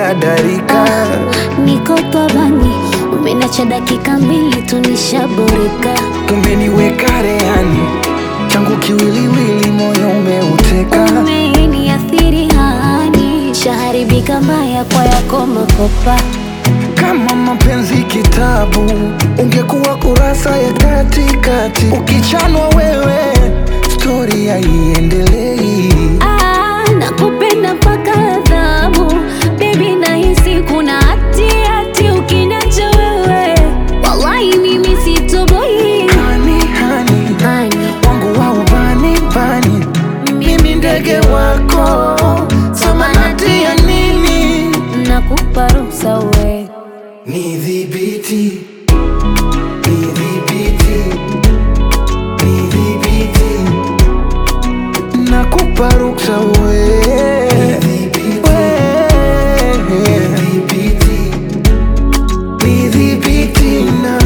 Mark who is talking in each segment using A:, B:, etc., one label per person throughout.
A: umehadarika.
B: Niko tabani, umenacha dakika mbili tu nishaboreka.
A: Umeniweka rehani, changu kiwiliwili moyo umeuteka.
B: Umeniathiri hani, shaharibika mbaya kwa yako makopa.
A: Kama mapenzi kitabu, ungekuwa kurasa ya katikati. Ukichanwa wewe, story haiendelei.
B: Nakupenda mpaka adhabu, baby nahisi kuna hati ukiniacha wewe. Wallahi mimi sitoboi.
A: Hani, wangu wa ubani bani, mimi ndege wako, samanati ya nini?
B: Nakupa ruhusa we,
A: nidhibiti, nidhibiti, nidhibiti. Nakupa ruhusa we, nidhibiti na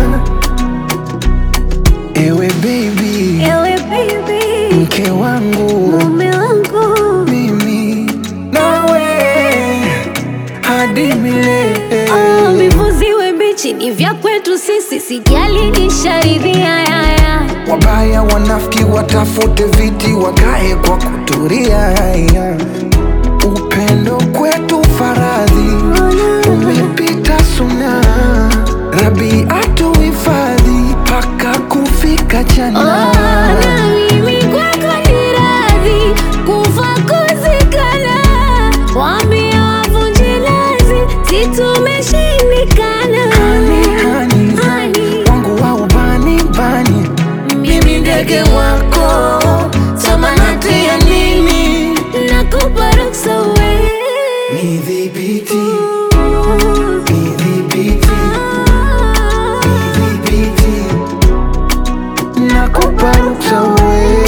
A: ewe baby, mke wangu,
B: mume wangu,
A: mimi nawe hadi milele.
B: vivuziwe mbichi ni vya kwetu sisi, sijali nisharidhia yaya.
A: Wabaya wanafiki watafute viti wakae kwa kuturia. Upendo kwetu faradhi, umepita suna. Rabi atuhifadhi paka kufika jana.
B: Na mimi kwako ni radhi, kufa kuzikana. Waambie wavunje lazi, si tumeshindikana.
A: Hani, wangu wa ubani bani, mimi ndege wako, samanati ya nini?
B: Nakupa ruhusa we,
A: Nidhibiti, nidhibiti, nidhibiti. Nakupa ruhusa we.